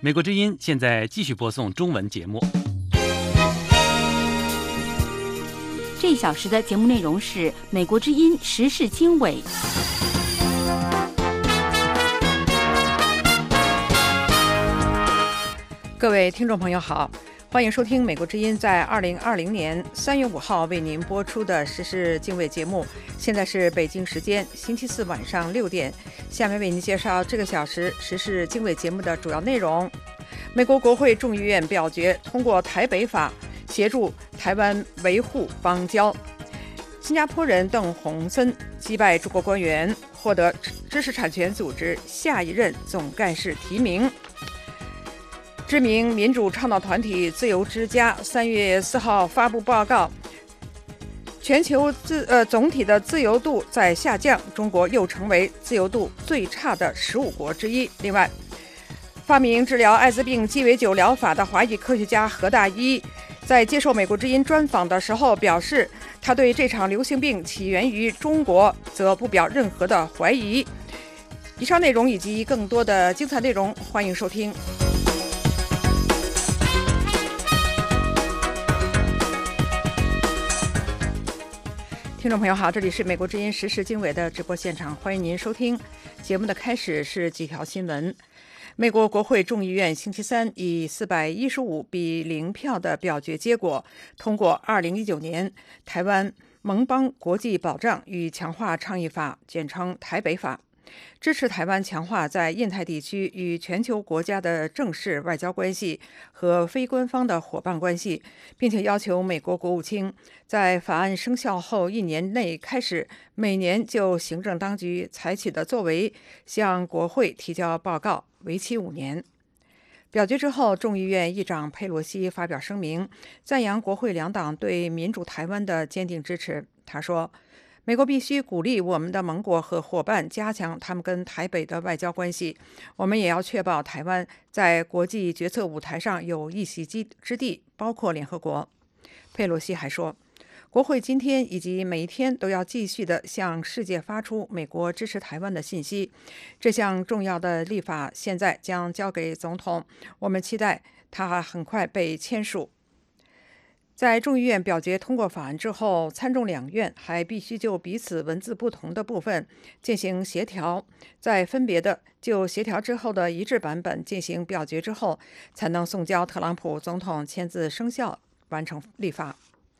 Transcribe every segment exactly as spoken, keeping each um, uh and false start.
美国之音现在继续播送中文节目。 这一小时的节目内容是美国之音时事经纬。 各位听众朋友好，欢迎收听美国之音在二零二零年三月五号为您播出的时事经纬节目。现在是北京时间星期四晚上六点，下面为您介绍这个小时时事经纬节目的主要内容。美国国会众议院表决通过台北法，协助台湾维护邦交。新加坡人邓洪森击败中国官员，获得知识产权组织下一任总干事提名。知名民主倡导团体自由之家三月四号发布报告，全球自呃总体的自由度在下降，中国又成为自由度最差的十五国之一。另外，发明治疗艾滋病鸡尾酒疗法的华裔科学家何大一在接受美国之音专访的时候表示，他对这场流行病起源于中国则不表任何的怀疑。以上内容以及更多的精彩内容，欢迎收听。听众朋友好，这里是美国之音时事经纬的直播现场，欢迎您收听。节目的开始是几条新闻。美国国会众议院星期三以四百一十五比零票的表决结果，通过二零一九年台湾盟邦国际保障与强化倡议法，简称台北法，支持台湾强化在印太地区与全球国家的正式外交关系和非官方的伙伴关系，并且要求美国国务卿在法案生效后一年内开始，每年就行政当局采取的作为向国会提交报告，为期五年。表决之后，众议院议长佩洛西发表声明，赞扬国会两党对民主台湾的坚定支持。他说，美国必须鼓励我们的盟国和伙伴加强他们跟台北的外交关系，我们也要确保台湾在国际决策舞台上有一席之地，包括联合国。佩洛西还说，国会今天以及每一天都要继续地向世界发出美国支持台湾的信息。这项重要的立法现在将交给总统，我们期待它很快被签署。在众议院表决通过法案之后，参众两院还必须就彼此文字不同的部分进行协调，在分别的就协调之后的一致版本进行表决之后，才能送交特朗普总统签字生效，完成立法。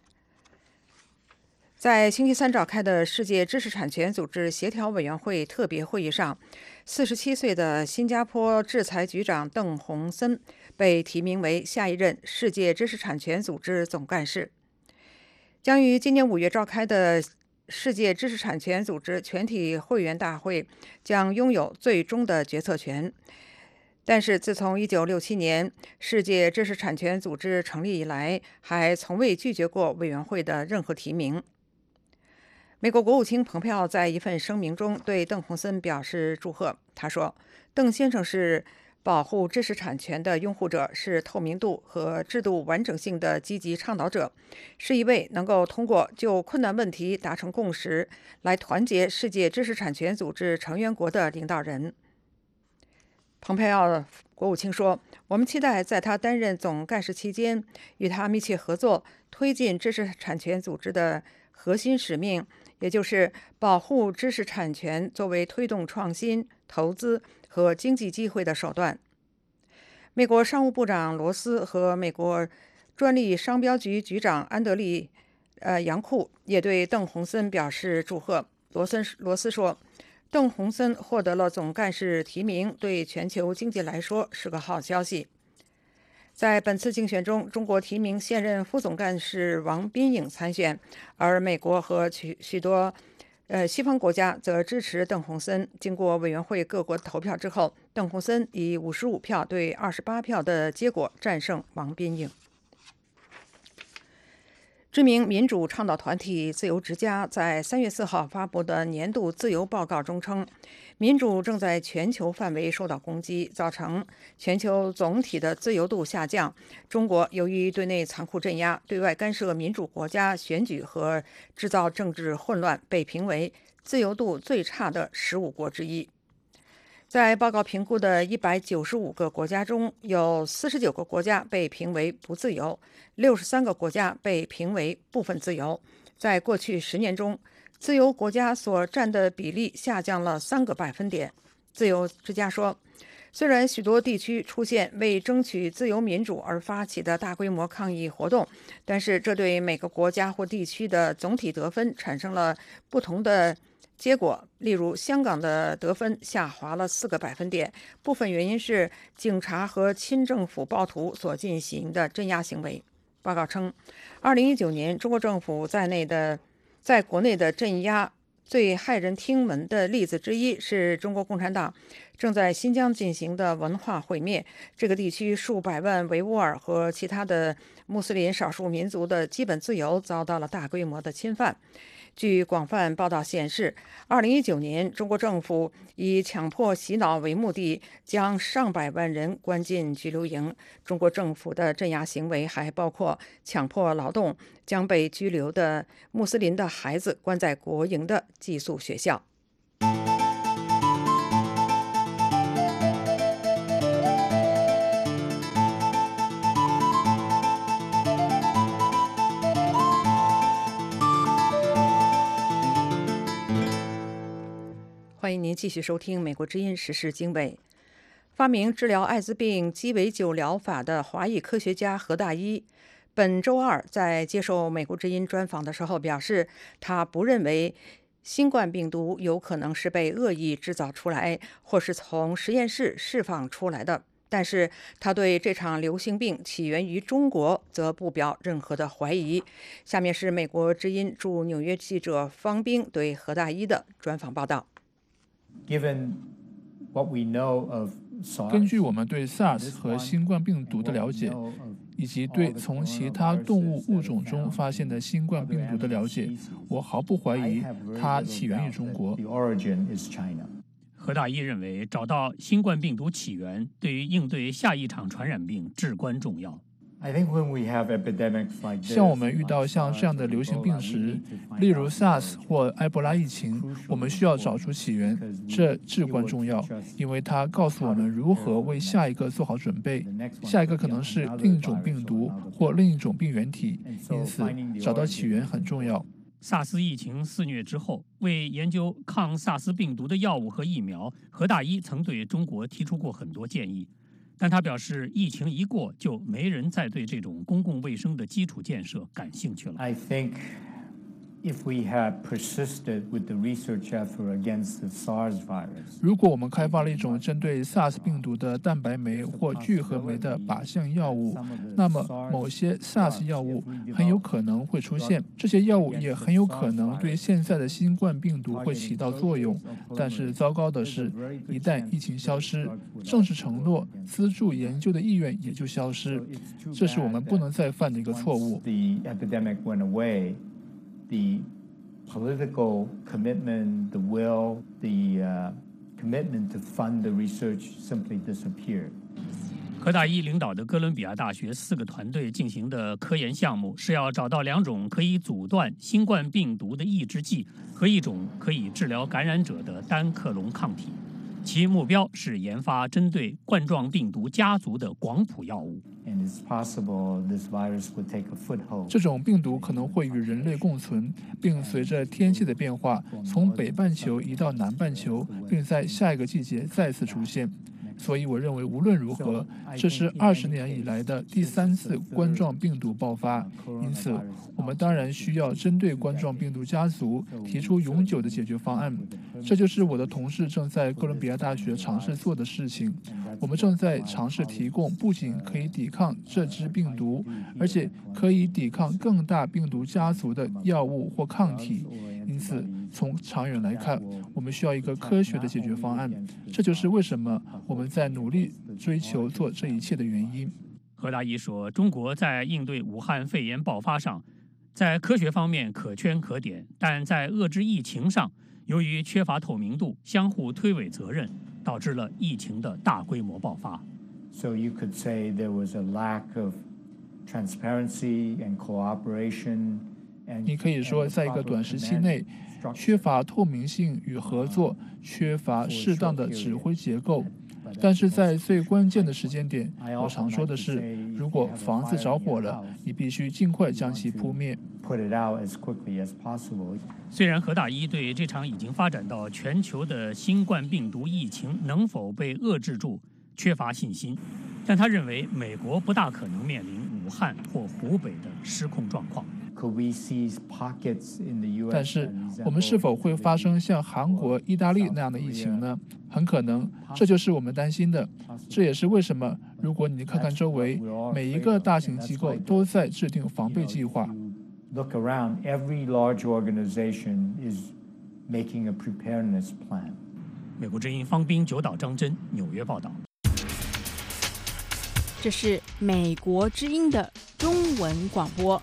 在星期三召开的世界知识产权组织协调委员会特别会议上，四十七岁的新加坡制裁局长邓洪森被提名为下一任世界知识产权组织总干事。将于今年五月召开的世界知识产权组织全体会员大会将拥有最终的决策权。但是自从一九六七年世界知识产权组织成立以来，还从未拒绝过委员会的任何提名。美国国务卿蓬佩奥在一份声明中对邓洪森表示祝贺。他说，邓先生是保护知识产权的拥护者，是透明度和制度完整性的积极倡导者，是一位能够通过就困难问题达成共识来团结世界知识产权组织成员国的领导人。蓬佩奥国务卿说，我们期待在他担任总干事期间与他密切合作，推进知识产权组织的核心使命，也就是保护知识产权作为推动创新、投资和经济机会的手段。美国商务部长罗斯和美国专利商标局局长安德利呃杨库也对邓洪森表示祝贺。罗森罗斯说，邓洪森获得了总干事提名，对全球经济来说是个好消息。在本次竞选中，中国提名现任副总干事王斌颖参选，而美国和许许多呃西方国家则支持邓洪森。经过委员会各国投票之后，邓洪森以五十五票对二十八票的结果战胜王斌颖。知名民主倡导团体自由之家在三月四号发布的年度自由报告中称，民主正在全球范围受到攻击，造成全球总体的自由度下降。中国由于对内残酷镇压、对外干涉民主国家选举和制造政治混乱，被评为自由度最差的十五国之一。 在报告评估的一百九十五个国家中，有四十九个国家被评为不自由，六十三个国家被评为部分自由。在过去十年中，自由国家所占的比例下降了三个百分点。自由之家说，虽然许多地区出现为争取自由民主而发起的大规模抗议活动，但是这对每个国家或地区的总体得分产生了不同的结果。例如，香港的得分下滑了四个百分点，部分原因是警察和亲政府暴徒所进行的镇压行为。报告称，二零一九年中国政府在内的在国内的镇压最骇人听闻的例子之一是中国共产党正在新疆进行的文化毁灭。这个地区数百万维吾尔和其他的穆斯林少数民族的基本自由遭到了大规模的侵犯。据广泛报道显示，二零一九年中国政府以强迫洗脑为目的，将上百万人关进拘留营。中国政府的镇压行为还包括强迫劳动，将被拘留的穆斯林的孩子关在国营的寄宿学校。欢迎您继续收听美国之音时事经纬。发明治疗艾滋病鸡尾酒疗法的华裔科学家何大一本周二在接受美国之音专访的时候表示，他不认为新冠病毒有可能是被恶意制造出来或是从实验室释放出来的，但是他对这场流行病起源于中国则不表任何的怀疑。下面是美国之音驻纽约记者方冰对何大一的专访报道。 根据我们对 SARS 和新冠病毒的了解，以及对从其他动物物种中发现的新冠病毒的了解，我毫不怀疑它起源于中国。 何大一认为，找到新冠病毒起源对于应对下一场传染病至关重要。 像我们遇到像这样的流行病时，例如 SARS 或埃博拉疫情，我们需要找出起源，这至关重要，因为它告诉我们如何为下一个做好准备。下一个可能是另一种病毒或另一种病原体，因此找到起源很重要。 萨斯疫情肆虐之后，为研究抗萨斯病毒的药物和疫苗，何大一曾对中国提出过很多建议。但他表示，疫情一过，就没人再对这种公共卫生的基础建设感兴趣了。 I think if we had persisted with the research effort against the SARS virus, 如果我们开发了一种针对 SARS 病毒的蛋白酶或聚合酶的靶向药物，那么某些 SARS 药物很有可能会出现，这些药物也很有可能对现在的新冠病毒会起到作用。但是糟糕的是，一旦疫情消失，正式承诺资助研究的意愿也就消失，这是我们不能再犯的一个错误。 the epidemic went away, the political commitment, the will, the uh, commitment to fund the research simply disappeared. 何大一领导的哥伦比亚大学四个团队进行的科研项目是要找到两种可以阻断新冠病毒的抑制剂和一种可以治疗感染者的单克隆抗体，其目标是研发针对冠状病毒家族的广谱药物。 And it's possible this virus would take a foothold. 这种病毒可能会与人类共存，并随着天气的变化，从北半球移到南半球，并在下一个季节再次出现。所以我认为，无论如何，这是二十年以来的第三次冠状病毒爆发。因此，我们当然需要针对冠状病毒家族提出永久的解决方案。这就是我的同事正在哥伦比亚大学尝试做的事情。我们正在尝试提供不仅可以抵抗这支病毒，而且可以抵抗更大病毒家族的药物或抗体。因此，从长远来看，我们需要一个科学的解决方案。这就是为什么我们在努力追求做这一切的原因。 何大一说，中国在应对武汉肺炎爆发上，在科学方面可圈可点，但在遏制疫情上，由于缺乏透明度、相互推诿责任，导致了疫情的大规模爆发。 So you could say there was a lack of transparency and cooperation. 你可以说，在一个短时期内， 缺乏透明性与合作，缺乏适当的指挥结构。但是在最关键的时间点，我常说的是，如果房子着火了，你必须尽快将其扑灭。 虽然何大一对这场已经发展到全球的新冠病毒疫情能否被遏制住缺乏信心，但他认为美国不大可能面临武汉或湖北的失控状况。 但是，我们是否会发生像韩国、意大利那样的疫情呢？很可能，这就是我们担心的。这也是为什么，如果你看看周围，每一个大型机构都在制定防备计划。 Look around, every large organization is making a preparedness plan. 美国之音方斌、九岛张真，纽约报道。 这是美国之音的中文广播。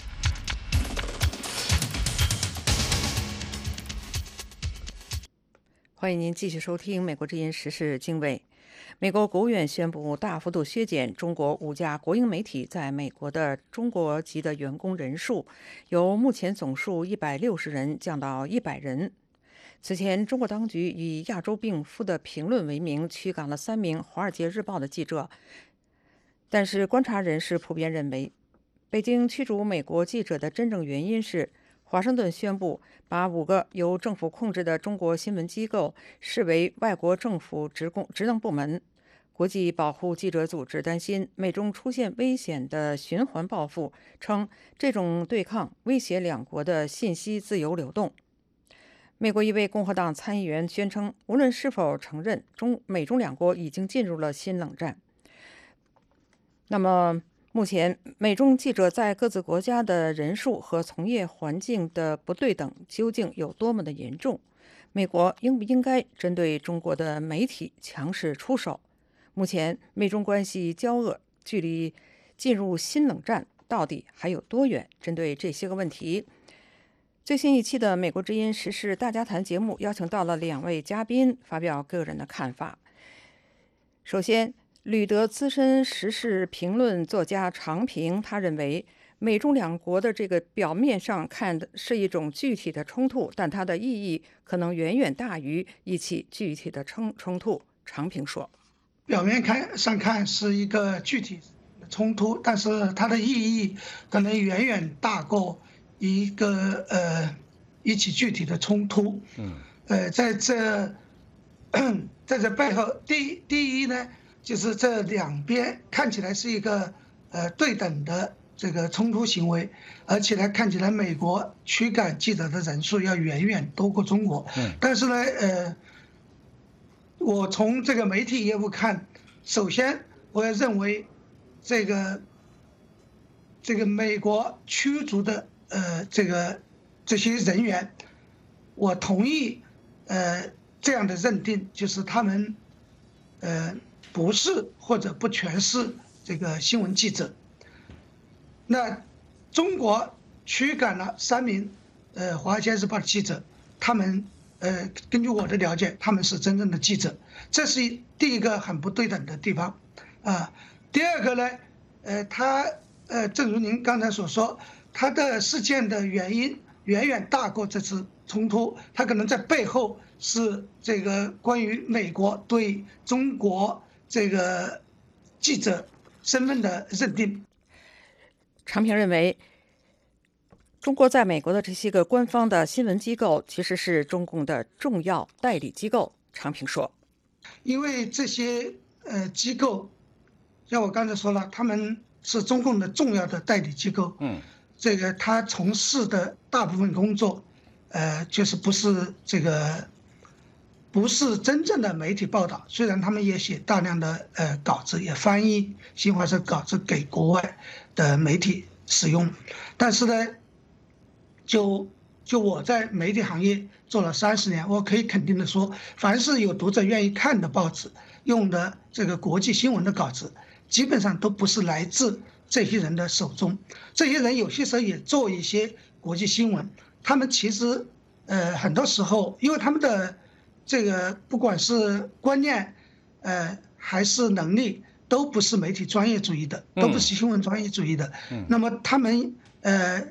欢迎您继续收听美国之音时事经纬。美国国务院宣布大幅度削减中国五家国营媒体在美国的中国籍的员工人数，由目前总数一百六十人降到一百人。此前，中国当局以亚洲病夫的评论为名驱赶了三名《华尔街日报》的记者，但是观察人士普遍认为，北京驱逐美国记者的真正原因是华盛顿宣布把五个由政府控制的中国新闻机构视为外国政府职工职能部门。国际保护记者组织担心美中出现危险的循环报复，称这种对抗威胁两国的信息自由流动。美国一位共和党参议员宣称，无论是否承认中美中两国已经进入了新冷战。那么目前美中记者在各自国家的人数和从业环境的不对等究竟有多么的严重？美国应不应该针对中国的媒体强势出手？目前美中关系交恶，距离进入新冷战到底还有多远？针对这些个问题，最新一期的美国之音时事大家谈节目邀请到了两位嘉宾发表个人的看法。首先，旅德资深时事评论作家常平，他认为美中两国的这个表面上看的是一种具体的冲突，但它的意义可能远远大于一起具体的冲冲突。常平说， 表面看上看是一个具体的冲突，但是它的意义可能远远大过一个呃一起具体的冲突。嗯，呃，在这在这背后，第第一呢，就是这两边看起来是一个呃对等的这个冲突行为，而且呢，看起来美国驱赶记者的人数要远远多过中国。嗯，但是呢，呃，我从这个媒体业务看，首先我要认为，这个这个美国驱逐的呃这个这些人员，我同意呃这样的认定，就是他们呃不是或者不全是这个新闻记者。那中国驱赶了三名呃《华尔街日报》的记者，他们呃根据我的了解，他们是真正的记者，这是第一个很不对等的地方啊。第二个呢，呃，他呃正如您刚才所说，他的事件的原因远远大过这次冲突，他可能在背后是这个关于美国对中国这个记者身份的认定。 常平认为，中国在美国的这些个官方的新闻机构其实是中共的重要代理机构。常平说， 因为这些呃机构，像我刚才说了，他们是中共的重要的代理机构。嗯，这个他从事的大部分工作，呃，就是不是这个，不是真正的媒体报道。虽然他们也写大量的呃稿子，也翻译新华社稿子给国外的媒体使用，但是呢，就就我在媒体行业做了三十年，我可以肯定的说，凡是有读者愿意看的报纸，用的这个国际新闻的稿子，基本上都不是来自这些人的手中。这些人有些时候也做一些国际新闻，他们其实呃很多时候，因为他们的这个不管是观念，呃还是能力，都不是媒体专业主义的，都不是新闻专业主义的。那么他们呃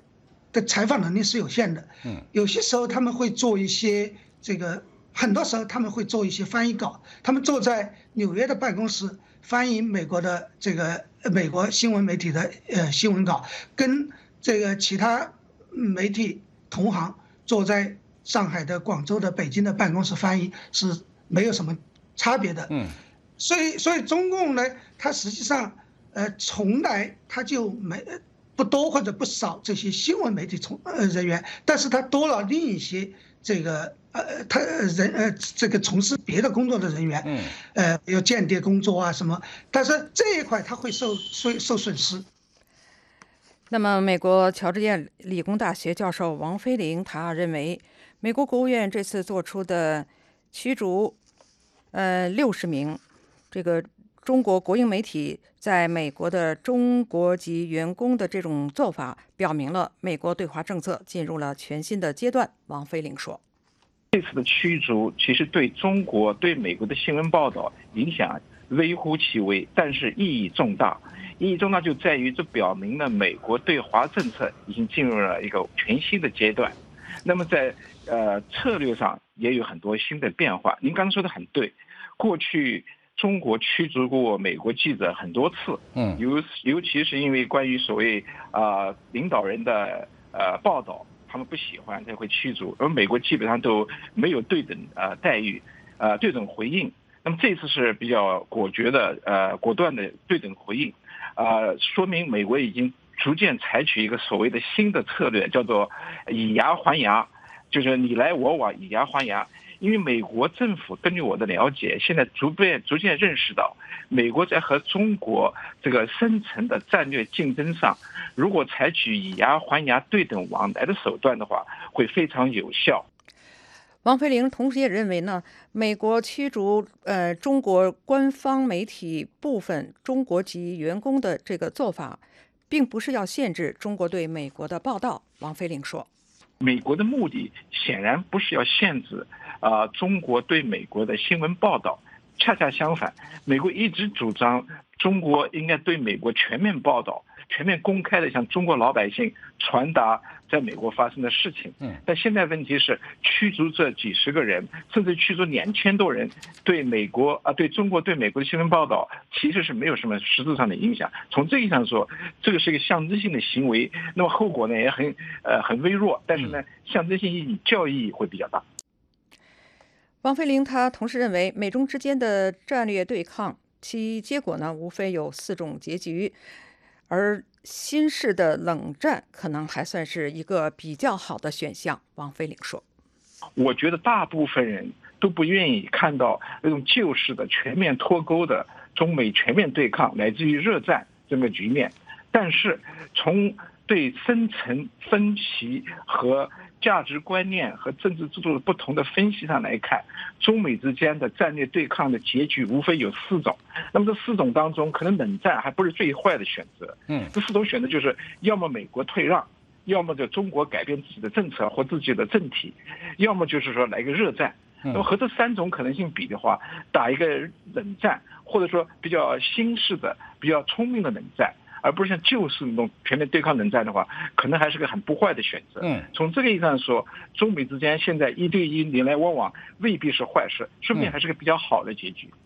的采访能力是有限的。嗯，有些时候他们会做一些这个，很多时候他们会做一些翻译稿，他们坐在纽约的办公室翻译美国的这个美国新闻媒体的呃新闻稿，跟这个其他媒体同行坐在上海的、广州的、北京的办公室翻译是没有什么差别的。嗯，所以所以中共呢，它实际上呃从来它就没不多或者不少这些新闻媒体从呃人员，但是它多了另一些这个呃他人呃这个从事别的工作的人员，嗯，呃有间谍工作啊什么，但是这一块它会受受受损失。 那么，美国乔治亚理工大学教授王飞凌他认为，美国国务院这次做出的驱逐呃六十名这个中国国营媒体在美国的中国籍员工的这种做法，表明了美国对华政策进入了全新的阶段。王飞凌说， 这次的驱逐其实对中国、对美国的新闻报道影响微乎其微，但是意义重大。意义重大就在于这表明了美国对华政策已经进入了一个全新的阶段。那么在呃策略上也有很多新的变化。您刚才说的很对，过去中国驱逐过美国记者很多次，嗯，尤尤其是因为关于所谓啊、呃、领导人的呃报道，他们不喜欢才会驱逐，而美国基本上都没有对等呃待遇，呃对等回应。那么这次是比较果决的呃果断的对等回应。呃，说明美国已经逐渐采取一个所谓的新的策略，叫做以牙还牙，就是你来我往，以牙还牙。因为美国政府根据我的了解，现在逐渐逐渐认识到，美国在和中国这个深层的战略竞争上，如果采取以牙还牙、对等往来的手段的话，会非常有效。 王飞凌同时也认为呢，美国驱逐呃中国官方媒体部分中国籍员工的这个做法，并不是要限制中国对美国的报道。王飞凌说， 美国的目的显然不是要限制啊、呃、中国对美国的新闻报道，恰恰相反，美国一直主张中国应该对美国全面报道，全面公开的向中国老百姓传达在美国发生的事情。嗯，但现在问题是驱逐这几十个人，甚至驱逐两千多人，对美国啊，对中国对美国的新闻报道其实是没有什么实质上的影响。从这个意义上说，这个是一个象征性的行为，那么后果呢也很呃很微弱，但是呢象征性意义、教育意义会比较大。 王飞凌他同时认为，美中之间的战略对抗，其结果呢无非有四种结局。而新式的冷战可能还算是一个比较好的选项。王飞凌说， 我觉得大部分人都不愿意看到那种旧式的全面脱钩的中美全面对抗乃至于热战这个局面，但是从对深层分歧和价值观念和政治制度的不同的分析上来看，中美之间的战略对抗的结局无非有四种。那么这四种当中，可能冷战还不是最坏的选择。嗯，这四种选择就是要么美国退让，要么就中国改变自己的政策或自己的政体，要么就是说来个热战。那么和这三种可能性比的话，打一个冷战，或者说比较新式的、比较聪明的冷战，而不是像旧式那种全面对抗冷战的话，可能还是个很不坏的选择。嗯，从这个意义上说，中美之间现在一对一你来我往，未必是坏事，说不定还是个比较好的结局。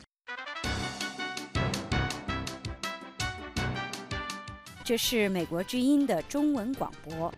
这是美国之音的中文广播。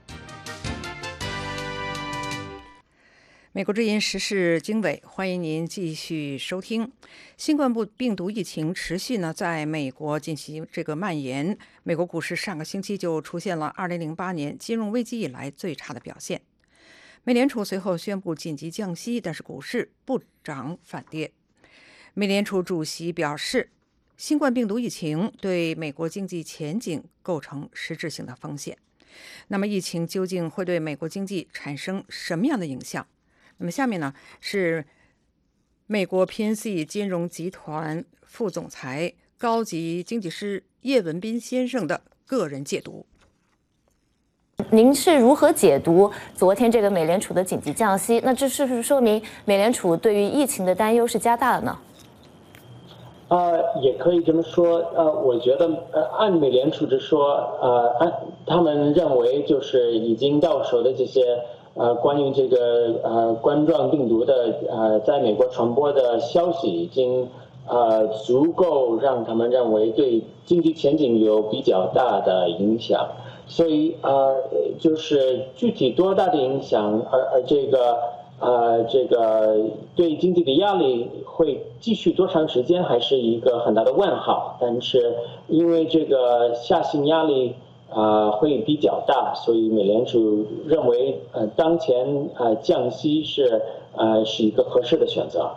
美国之音时事经纬，欢迎您继续收听。新冠病毒疫情持续呢，在美国进行这个蔓延。美国股市上个星期就出现了二零零八年金融危机以来最差的表现。美联储随后宣布紧急降息，但是股市不涨反跌。美联储主席表示，新冠病毒疫情对美国经济前景构成实质性的风险。那么，疫情究竟会对美国经济产生什么样的影响？那么下面呢是美国 P N C 金融集团副总裁、高级经济师叶文斌先生的个人解读。 您是如何解读昨天这个美联储的紧急降息？那这是不是说明美联储对于疫情的担忧是加大了呢？ 呃，也可以这么说。呃，我觉得，呃，按美联储之说，呃，按他们认为就是已经到手的这些，呃，关于这个呃冠状病毒的呃在美国传播的消息，已经呃足够让他们认为对经济前景有比较大的影响。所以，呃，就是具体多大的影响，而而这个。呃，这个对经济的压力会继续多长时间，还是一个很大的问号。但是因为这个下行压力啊、呃、会比较大，所以美联储认为呃当前呃降息是呃是一个合适的选择。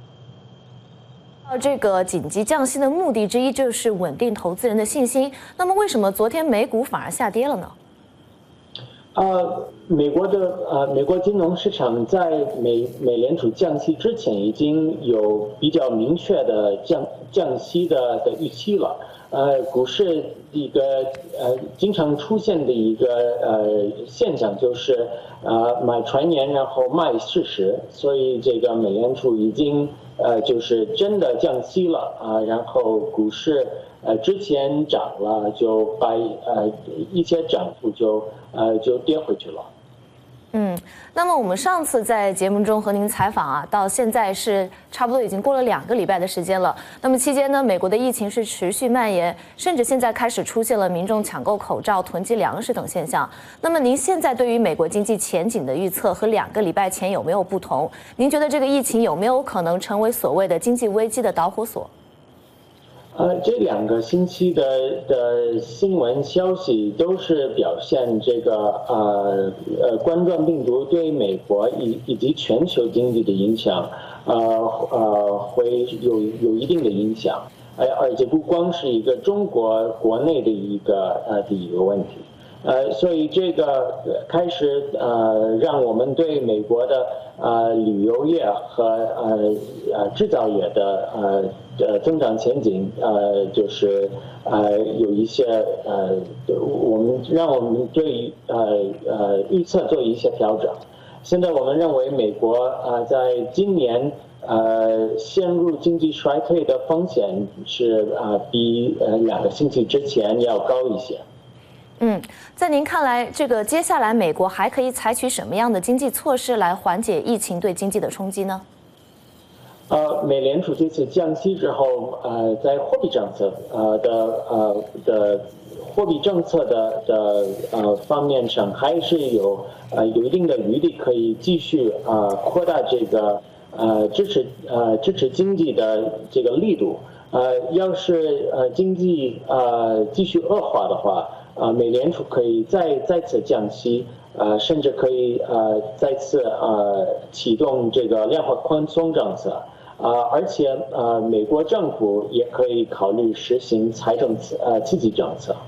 这个紧急降息的目的之一就是稳定投资人的信心。那么为什么昨天美股反而下跌了呢？ 呃，美国的呃，美国金融市场在美美联储降息之前已经有比较明确的降降息的的预期了。呃，股市一个呃经常出现的一个呃现象就是呃买传言然后卖事实，所以这个美联储已经呃就是真的降息了啊、呃，然后股市。呃，之前涨了，就把呃一些涨幅就呃就跌回去了。 嗯，那么我们上次在节目中和您采访啊，到现在是差不多已经过了两个礼拜的时间了。那么期间呢，美国的疫情是持续蔓延，甚至现在开始出现了民众抢购口罩、囤积粮食等现象。那么您现在对于美国经济前景的预测和两个礼拜前有没有不同？您觉得这个疫情有没有可能成为所谓的经济危机的导火索？ 呃，这两个星期的的新闻消息都是表现这个呃呃冠状病毒对美国以以及全球经济的影响，呃呃会有有一定的影响，而而且不光是一个中国国内的一个呃的一个问题，呃，所以这个开始呃让我们对美国的呃旅游业和呃呃制造业的呃。呃，增长前景，呃，就是呃，有一些呃，我们让我们对呃呃预测做一些调整。现在我们认为美国呃在今年呃陷入经济衰退的风险是啊、呃、比呃两个星期之前要高一些。 嗯，在您看来，这个接下来美国还可以采取什么样的经济措施来缓解疫情对经济的冲击呢？ 呃，美联储这次降息之后，呃，在货币政策呃的呃的货币政策的的呃方面上，还是有呃有一定的余地，可以继续呃扩大这个呃支持呃支持经济的这个力度。呃，要是呃经济呃继续恶化的话，呃，美联储可以再再次降息。呃，甚至可以呃再次呃启动这个量化宽松政策，啊、呃，而且呃美国政府也可以考虑实行财政刺呃刺激政策。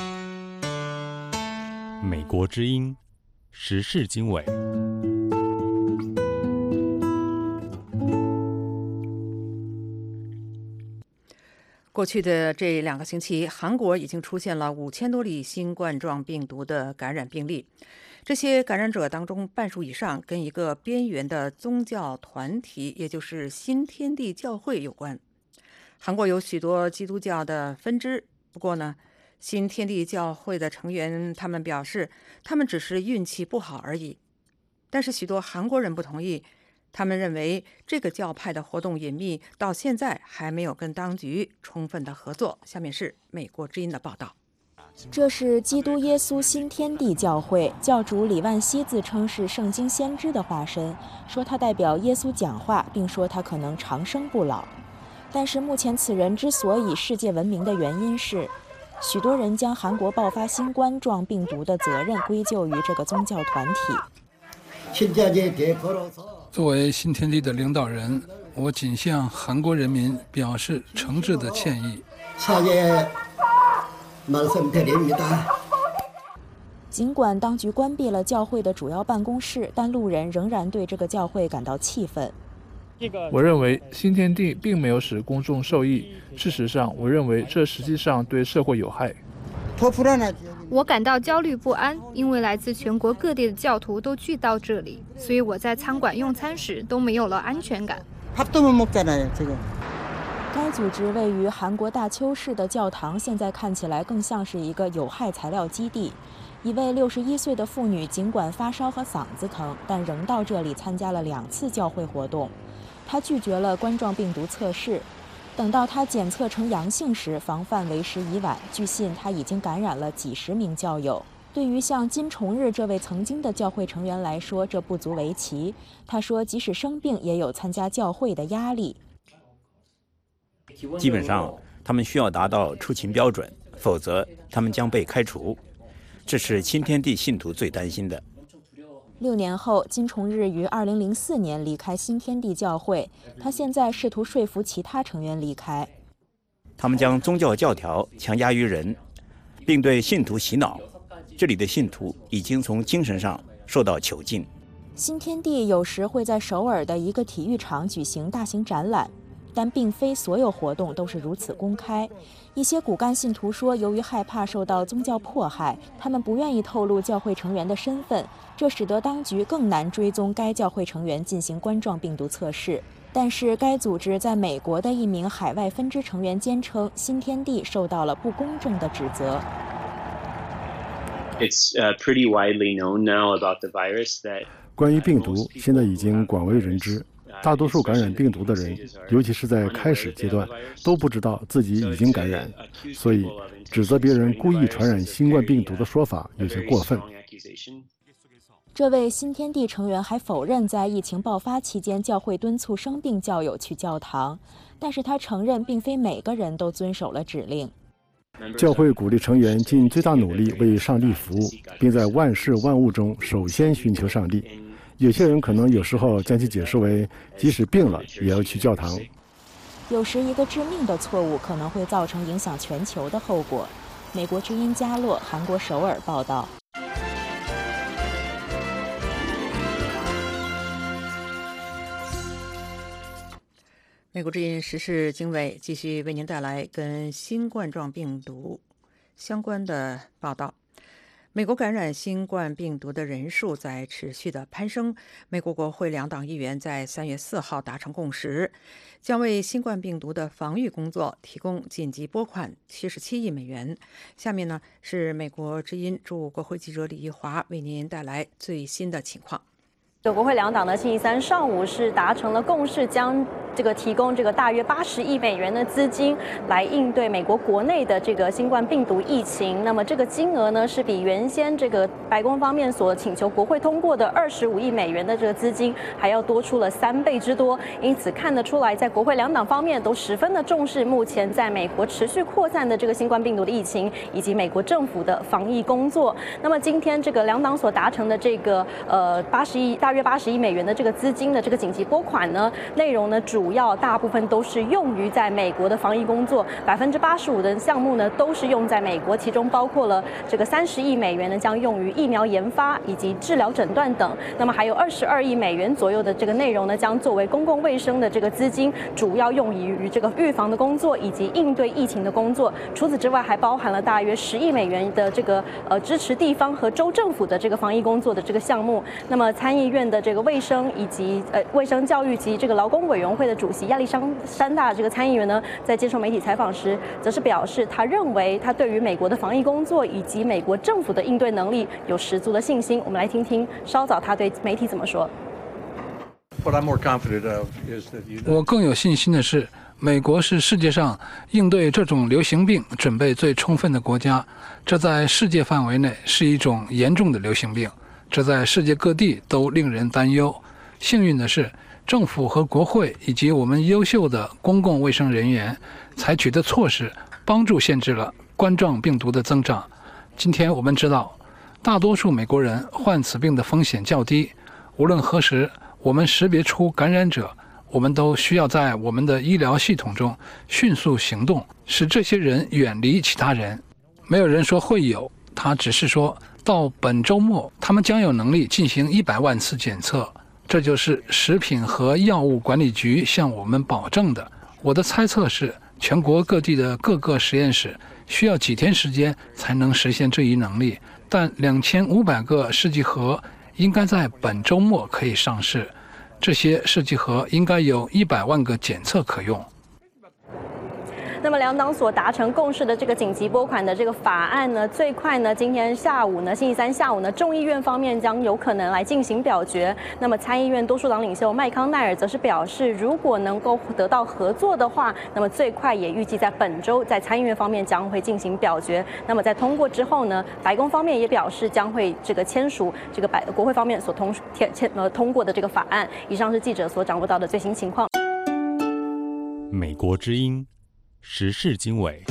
美国之音，时事经纬。 过去的这两个星期，韩国已经出现了五千多例新冠状病毒的感染病例。这些感染者当中，半数以上跟一个边缘的宗教团体，也就是新天地教会有关。韩国有许多基督教的分支，不过呢，新天地教会的成员他们表示，他们只是运气不好而已。但是许多韩国人不同意。他们认为这个教派的活动隐秘，到现在还没有跟当局充分的合作。下面是美国之音的报道。 这是基督耶稣新天地教会教主李万熙自称是圣经先知的化身，说他代表耶稣讲话，并说他可能长生不老。但是目前此人之所以世界闻名的原因是，许多人将韩国爆发新冠状病毒的责任归咎于这个宗教团体。 作为新天地的领导人，我仅向韩国人民表示诚挚的歉意。 尽管当局关闭了教会的主要办公室，但路人仍然对这个教会感到气愤。 我认为新天地并没有使公众受益，事实上，我认为这实际上对社会有害。 我感到焦虑不安，因为来自全国各地的教徒都聚到这里，所以我在餐馆用餐时都没有了安全感。 该组织位于韩国大邱市的教堂现在看起来更像是一个有害材料基地。一位六十一岁的妇女尽管发烧和嗓子疼，但仍到这里参加了两次教会活动。她拒绝了冠状病毒测试。等到她检测呈阳性时，防范为时已晚。据信，她已经感染了几十名教友。对于像金崇日这位曾经的教会成员来说，这不足为奇。他说，即使生病，也有参加教会的压力。 基本上，他们需要达到出勤标准，否则他们将被开除。这是新天地信徒最担心的。 六年后，金崇日于二零零四年离开新天地教会，他现在试图说服其他成员离开。 他们将宗教教条强加于人，并对信徒洗脑。这里的信徒已经从精神上受到囚禁。 新天地有时会在首尔的一个体育场举行大型展览，但并非所有活动都是如此公开。一些骨干信徒说，由于害怕受到宗教迫害，他们不愿意透露教会成员的身份，这使得当局更难追踪该教会成员进行冠状病毒测试。但是该组织在美国的一名海外分支成员坚称，新天地受到了不公正的指责。 It's uh, pretty widely known now about the virus that 关于病毒，现在已经广为人知。大多数感染病毒的人，尤其是在开始阶段，都不知道自己已经感染，所以指责别人故意传染新冠病毒的说法有些过分。 这位新天地成员还否认在疫情爆发期间教会敦促生病教友去教堂，但是他承认并非每个人都遵守了指令。 教会鼓励成员尽最大努力为上帝服务，并在万事万物中首先寻求上帝。有些人可能有时候将其解释为，即使病了也要去教堂。 有时一个致命的错误可能会造成影响全球的后果。美国之音加洛，韩国首尔报道。 美国之音时事经纬继续为您带来跟新冠状病毒相关的报道。美国感染新冠病毒的人数在持续的攀升。美国国会两党议员在三月四号达成共识，将为新冠病毒的防御工作提供紧急拨款七十七亿美元。下面呢是美国之音驻国会记者李玉华为您带来最新的情况。 国会两党呢，星期三上午是达成了共识，将这个提供这个大约八十亿美元的资金来应对美国国内的这个新冠病毒疫情。那么这个金额呢，是比原先这个白宫方面所请求国会通过的二十五亿美元的这个资金还要多出了三倍之多。因此看得出来，在国会两党方面都十分的重视目前在美国持续扩散的这个新冠病毒的疫情，以及美国政府的防疫工作。那么今天这个两党所达成的这个呃八十亿大约八十亿美元的这个资金的这个紧急拨款呢，内容呢主要大部分都是用于在美国的防疫工作，百分之八十五的项目呢都是用在美国，其中包括了这个三十亿美元呢将用于疫苗研发以及治疗诊断等，那么还有二十二亿美元左右的这个内容呢将作为公共卫生的这个资金，主要用于这个预防的工作以及应对疫情的工作。除此之外，还包含了大约十亿美元的这个呃支持地方和州政府的这个防疫工作的这个项目。那么参议院的这个卫生以及呃卫生教育及这个劳工委员会的主席亚历山大这个参议员呢，在接受媒体采访时，则是表示，他认为他对于美国的防疫工作以及美国政府的应对能力有十足的信心。我们来听听稍早他对媒体怎么说。 我更有信心的是，美国是世界上应对这种流行病准备最充分的国家。这在世界范围内是一种严重的流行病，这在世界各地都令人担忧。幸运的是，政府和国会以及我们优秀的公共卫生人员采取的措施，帮助限制了冠状病毒的增长。今天我们知道，大多数美国人患此病的风险较低。无论何时我们识别出感染者，我们都需要在我们的医疗系统中迅速行动，使这些人远离其他人。没有人说会有，他只是说到本周末，他们将有能力进行一百万次检测。这就是食品和药物管理局向我们保证的。我的猜测是，全国各地的各个实验室需要几天时间才能实现这一能力，但两千五百个试剂盒应该在本周末可以上市。这些试剂盒应该有一百万个检测可用。 那么两党所达成共识的这个紧急拨款的这个法案呢，最快呢今天下午呢，星期三下午呢，众议院方面将有可能来进行表决。那么参议院多数党领袖麦康奈尔则是表示，如果能够得到合作的话，那么最快也预计在本周在参议院方面将会进行表决。那么在通过之后呢，白宫方面也表示将会这个签署这个白国会方面所通签签呃通过的这个法案。以上是记者所掌握到的最新情况。 美国之音时事经纬。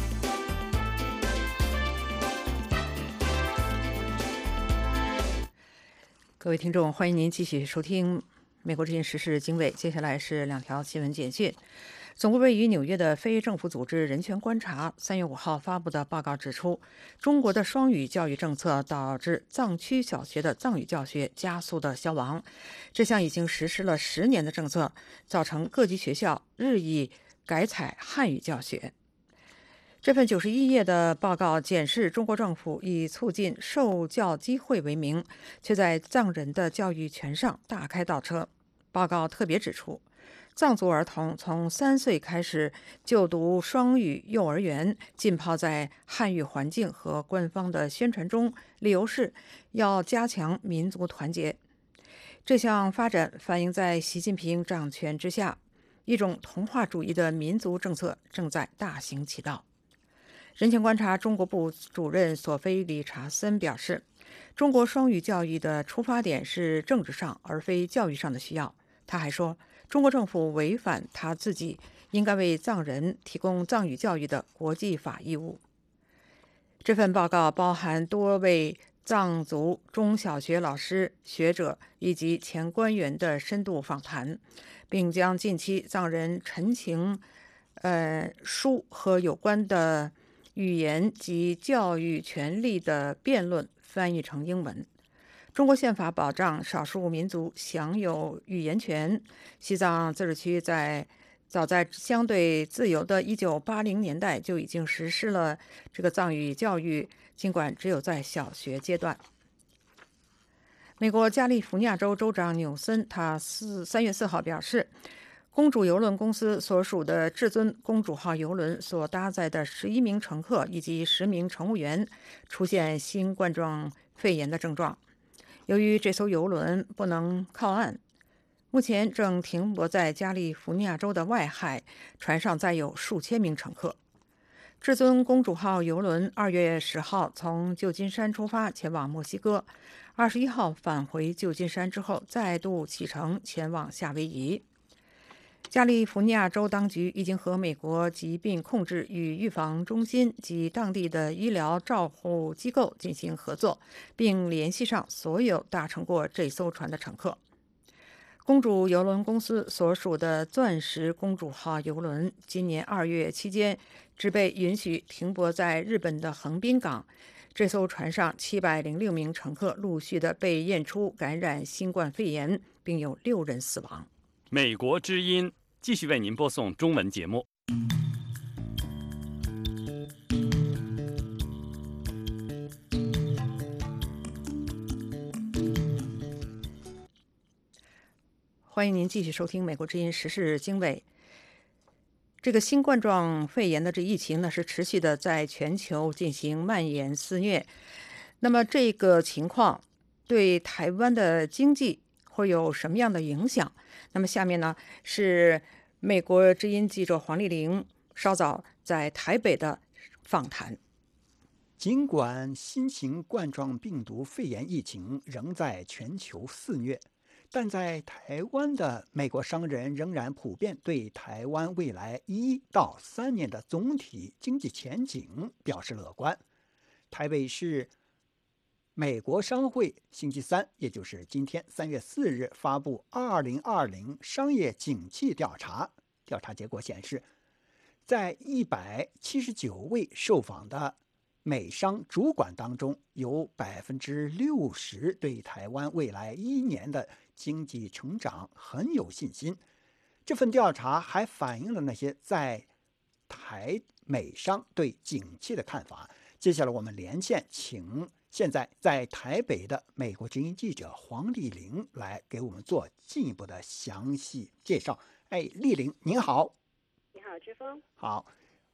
各位听众，欢迎您继续收听美国之音时事经纬。接下来是两条新闻简讯。总部位于纽约的非政府组织人权观察三月五号发布的报告指出，中国的双语教育政策导致藏区小学的藏语教学加速的消亡。这项已经实施了十年的政策，造成各级学校日益改采汉语教学。这份九十一页的报告检视中国政府以促进受教机会为名，却在藏人的教育权上大开倒车。报告特别指出，藏族儿童从三岁开始就读双语幼儿园，浸泡在汉语环境和官方的宣传中，理由是要加强民族团结。这项发展反映在习近平掌权之下，一种同化主义的民族政策正在大行其道。人权观察中国部主任索菲·理查森表示，中国双语教育的出发点是政治上而非教育上的需要。他还说，中国政府违反他自己应该为藏人提供藏语教育的国际法义务。这份报告包含多位藏族中小学老师、学者以及前官员的深度访谈，并将近期藏人陈情呃书和有关的语言及教育权利的辩论翻译成英文。中国宪法保障少数民族享有语言权。西藏自治区在早在相对自由的一九八零年代就已经实施了这个藏语教育，尽管只有在小学阶段。美国加利福尼亚州州长纽森他四三月四号表示，公主邮轮公司所属的至尊公主号邮轮所搭载的十一名乘客以及十名乘务员出现新冠状肺炎的症状。由于这艘邮轮不能靠岸，目前正停泊在加利福尼亚州的外海，船上载有数千名乘客。至尊公主号邮轮二月十号从旧金山出发前往墨西哥，二十一号返回旧金山之后再度启程前往夏威夷。加利福尼亚州当局已经和美国疾病控制与预防中心及当地的医疗照护机构进行合作，并联系上所有搭乘过这艘船的乘客。公主邮轮公司所属的钻石公主号邮轮今年二月期间只被允许停泊在日本的横滨港。这艘船上七百零六名乘客陆续的被验出感染新冠肺炎，并有六人死亡。 美国之音继续为您播送中文节目。 欢迎您继续收听美国之音时事经纬。这个新冠状肺炎的这疫情呢，是持续的在全球进行蔓延肆虐。那么这个情况对台湾的经济会有什么样的影响？那么下面呢是美国之音记者黄丽玲稍早在台北的访谈。 尽管新型冠状病毒肺炎疫情仍在全球肆虐，但在台湾的美国商人仍然普遍对台湾未来一到三年的总体经济前景表示乐观。台北市美国商会星期三，也就是今天三月四日发布二零二零商业景气调查。调查结果显示，在一百七十九位受访的美商主管当中，有百分之六十对台湾未来一年的经济成长很有信心。这份调查还反映了那些在台美商对景气的看法。接下来我们连线，请现在在台北的美国之音记者黄丽玲来给我们做进一步的详细介绍。哎，丽玲您好。 你好，志峰。 好，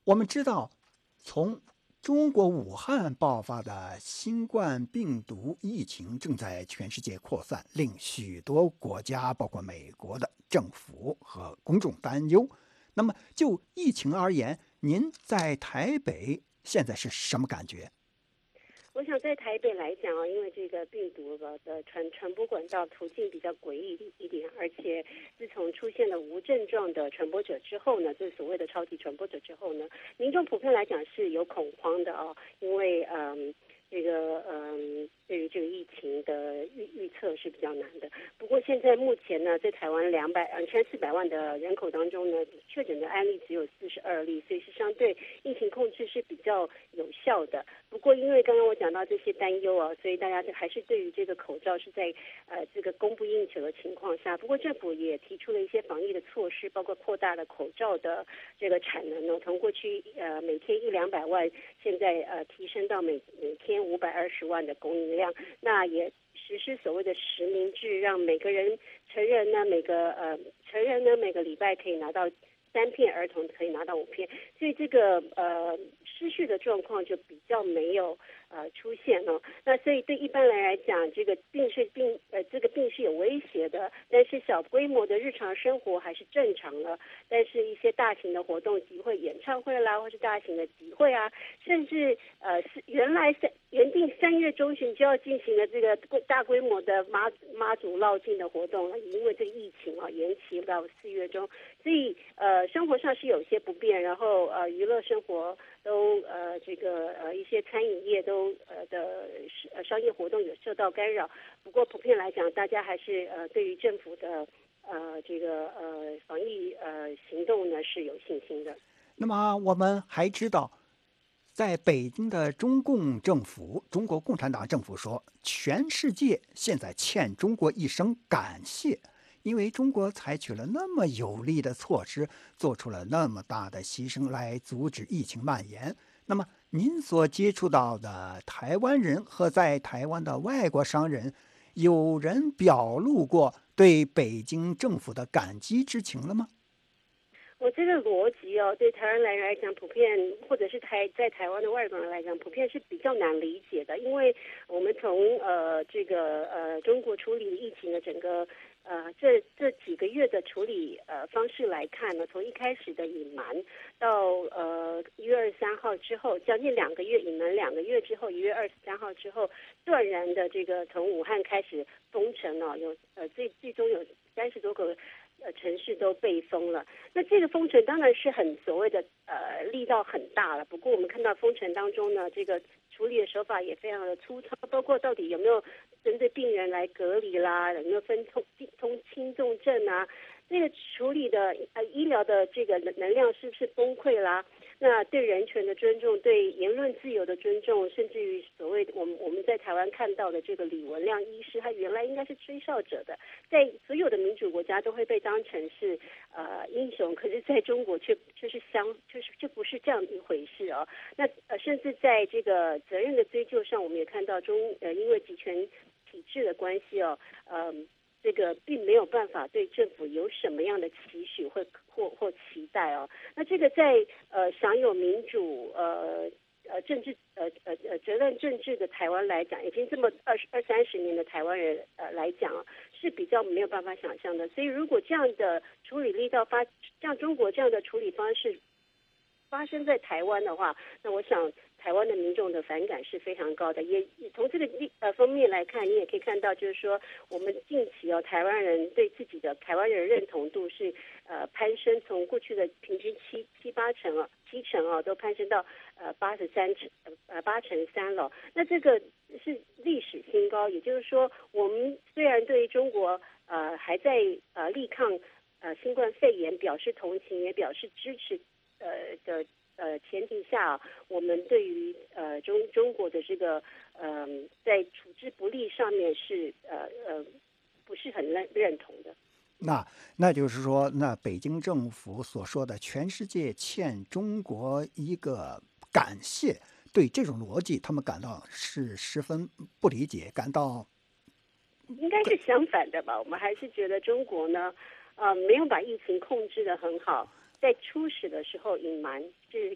我们知道，从中国武汉爆发的新冠病毒疫情正在全世界扩散，令许多国家，包括美国的政府和公众担忧。那么就疫情而言，您在台北现在是什么感觉？ 我想在台北来讲啊，因为这个病毒的传传播管道途径比较诡异一点，而且自从出现了无症状的传播者之后呢，就是所谓的超级传播者之后呢，民众普遍来讲是有恐慌的啊，因为嗯。这个嗯，对于这个疫情的预预测是比较难的。不过现在目前呢，在台湾两百两千四百万的人口当中呢，确诊的案例只有四十二例，所以是相对疫情控制是比较有效的。不过因为刚刚我讲到这些担忧啊，所以大家还是对于这个口罩是在呃这个供不应求的情况下。不过政府也提出了一些防疫的措施，包括扩大了口罩的这个产能呢，从过去呃每天一两百万，现在呃提升到每每天五百二十万的供应量，那也实施所谓的实名制，让每个人成人呢，每个呃成人呢每个礼拜可以拿到三片，儿童可以拿到五片，所以这个呃失序的状况就比较没有呃出现哦。那所以对一般人来讲，这个病是病呃这个病是有威胁的，但是小规模的日常生活还是正常了。但是一些大型的活动集会、演唱会啦，或是大型的集会啊，甚至呃是原来三原定三月中旬就要进行的这个大规模的妈妈祖绕境的活动，因为这个疫情啊延期到四月中，所以呃生活上是有些不便，然后呃娱乐生活都呃这个呃一些餐饮业都呃的呃商业活动有受到干扰。不过普遍来讲，大家还是呃对于政府的呃这个呃防疫呃行动呢是有信心的。 那么我们还知道，在北京的中共政府，中国共产党政府说，全世界现在欠中国一声感谢，因为中国采取了那么有力的措施，做出了那么大的牺牲来阻止疫情蔓延。那么您所接触到的台湾人和在台湾的外国商人，有人表露过对北京政府的感激之情了吗？ 我这个逻辑哦，对台湾人来讲，普遍或者是台在台湾的外国人来讲，普遍是比较难理解的，因为我们从呃这个呃中国处理疫情的整个呃这这几个月的处理呃方式来看呢，从一开始的隐瞒到呃一月二十三号之后，将近两个月隐瞒两个月之后，一月二十三号之后，断然的这个从武汉开始封城哦，有呃最最终有三十多个。呃，城市都被封了。那这个封城当然是很所谓的呃力道很大了。不过我们看到封城当中呢，这个处理的手法也非常的粗糙，包括到底有没有针对病人来隔离啦，有没有分通通轻重症啊，这个处理的呃医疗的这个能量是不是崩溃啦？那对人权的尊重，对言论自由的尊重，甚至于所谓我们我们在台湾看到的这个李文亮医师，他原来应该是吹哨者的，在所有的民主国家都会被当成是呃英雄，可是在中国却却是相就是就不是这样一回事哦。那呃甚至在这个责任的追究上，我们也看到中呃因为集权体制的关系哦，嗯、呃。这个并没有办法对政府有什么样的期许或或或期待哦。那这个在呃享有民主呃呃政治呃呃呃责任政治的台湾来讲，已经这么二十二三十年的台湾人呃来讲啊，是比较没有办法想象的。所以如果这样的处理力道发，像中国这样的处理方式发生在台湾的话，那我想台湾的民众的反感是非常高的。也从这个呃方面来看，你也可以看到，就是说我们近期哦，台湾人对自己的台湾人认同度是呃攀升，从过去的平均七七八成啊，七成啊，都攀升到呃八十三成呃八成三了。那这个是历史新高，也就是说，我们虽然对于中国呃还在呃力抗呃新冠肺炎表示同情，也表示支持。呃的呃前提下，我们对于呃中中国的这个呃在处置不力上面是呃呃不是很认认同的。 那那就是说，那北京政府所说的全世界欠中国一个感谢，对这种逻辑，他们感到是十分不理解，感到应该是相反的吧？我们还是觉得中国呢，呃没有把疫情控制得很好。在初始的时候隐瞒是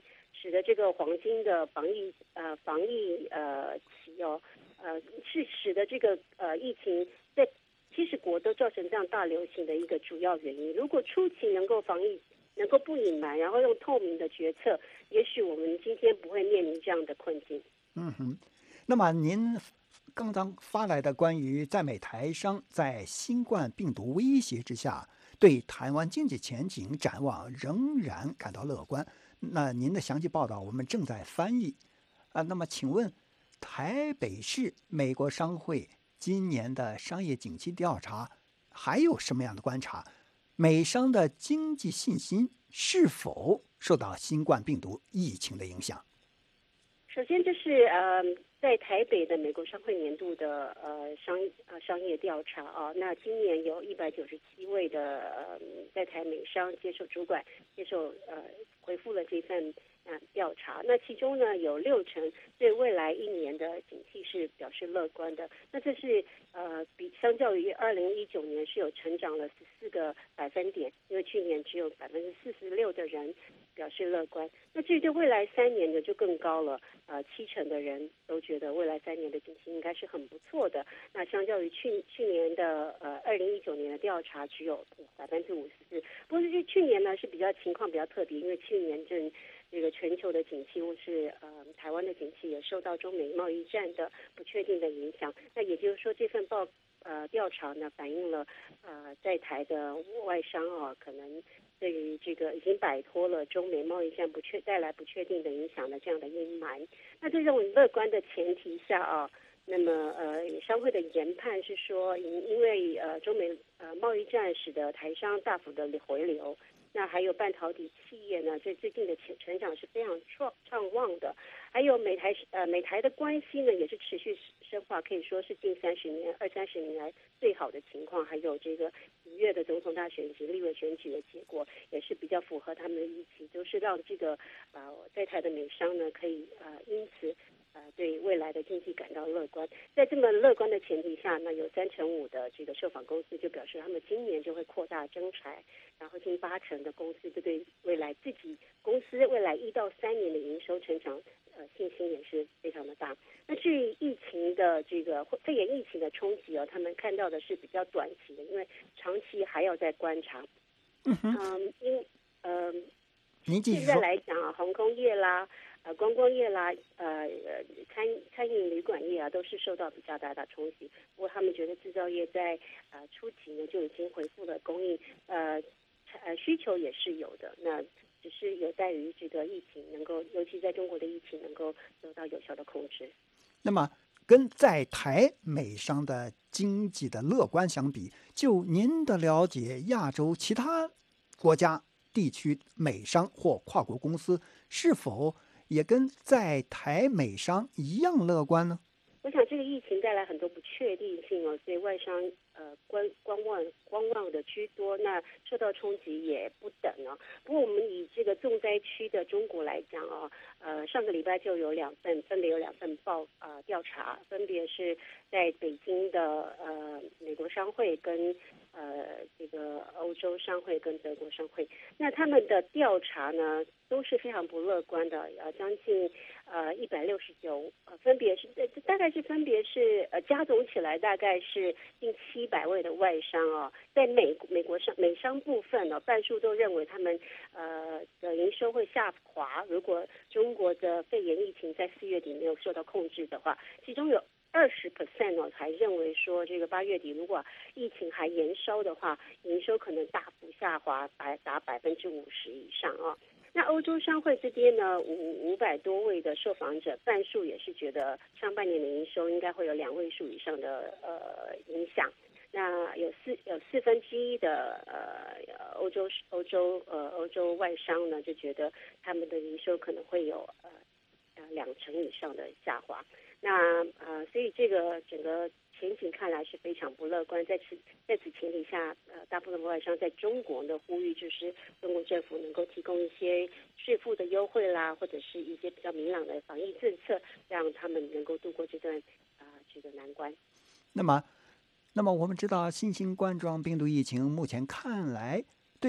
使得这个黄金的防疫呃防疫呃期哦呃是使得这个呃疫情在七十国都造成这样大流行的一个主要原因。如果初期能够防疫，能够不隐瞒，然后用透明的决策，也许我们今天不会面临这样的困境。 嗯哼，那么您刚刚发来的关于在美台商在新冠病毒威胁之下对台湾经济前景展望仍然感到乐观，那您的详细报道我们正在翻译啊。那么请问台北市美国商会今年的商业景气调查还有什么样的观察？美商的经济信心是否受到新冠病毒疫情的影响？ 首先，这是呃，在台北的美国商会年度的呃商呃商业调查啊。那今年有一百九十七位的呃在台美商接受主管接受呃回复了这份呃调查。那其中呢，有六成对未来一年的景气是表示乐观的。那这是呃比相较于二零一九年是有成长了十四个百分点，因为去年只有百分之四十六的人表示乐观。那至于对未来三年的就更高了，呃，七成的人都觉得未来三年的景气应该是很不错的。那相较于去去年的呃二零一九年的调查只有百分之五十四。不过是去年呢是比较情况比较特别，因为去年正这个全球的景气或是呃台湾的景气也受到中美贸易战的不确定的影响。那也就是说这份报呃调查呢反映了呃在台的外商啊可能对于这个已经摆脱了中美贸易战不确带来不确定的影响的这样的阴霾。那在这种乐观的前提下啊，那么呃商会的研判是说，因因为呃中美呃贸易战使得台商大幅的回流。那还有半导体企业呢，这最近的成成长是非常畅畅旺的，还有美台呃美台的关系呢也是持续深化，可以说是近三十年二三十年来最好的情况。还有这个五月的总统大选及立委选举的结果，也是比较符合他们的预期，都是让这个呃在台的美商呢可以呃因此。呃，对未来的经济感到乐观。在这么乐观的前提下，那有三成五的这个受访公司就表示，他们今年就会扩大征才，然后近八成的公司就对未来自己公司未来一到三年的营收成长，呃，信心也是非常的大。那至于疫情的这个肺炎疫情的冲击哦，他们看到的是比较短期的，因为长期还要再观察。 嗯哼， 嗯，因呃， 您继续说。 现在来讲啊，航空业啦。呃，观光业啦，呃，餐餐饮旅馆业啊，都是受到比较大的冲击。不过他们觉得制造业在呃初期呢就已经恢复了供应，呃，呃需求也是有的。那只是有待于这个疫情能够，尤其在中国的疫情能够得到有效的控制。 那么，跟在台美商的经济的乐观相比，就您的了解，亚洲其他国家地区美商或跨国公司是否也跟在台美商一样乐观呢？ 我想这个疫情带来很多不确定性哦，所以外商呃观观望观望的居多，那受到冲击也不等哦。不过我们以这个重灾区的中国来讲哦，呃上个礼拜就有两份，分别有两份报啊、呃、调查，分别是在北京的呃美国商会跟呃这个欧洲商会跟德国商会，那他们的调查呢都是非常不乐观的，呃将近呃一百六十九，呃分别是大概是分别是呃加总起来大概是近七百位的外商哦，在美美国商美商部分哦，半数都认为他们呃的营收会下滑，如果中国的肺炎疫情在四月底没有受到控制的话，其中有二十 percent 哦，还认为说这个八月底如果疫情还延烧的话，营收可能大幅下滑，百达百分之五十以上啊、哦。那欧洲商会这边呢，五五百多位的受访者，半数也是觉得上半年的营收应该会有两位数以上的呃影响。那有四有四分之一的呃欧洲欧洲呃欧洲外商呢，就觉得他们的营收可能会有呃呃两成以上的下滑。那呃，所以这个整个前景看来是非常不乐观。在此在此前提下，呃，大部分外商在中国的呼吁就是中国政府能够提供一些税负的优惠啦，或者是一些比较明朗的防疫政策，让他们能够度过这段啊、呃、这个难关。 那么，那么我们知道新型冠状病毒疫情目前看来对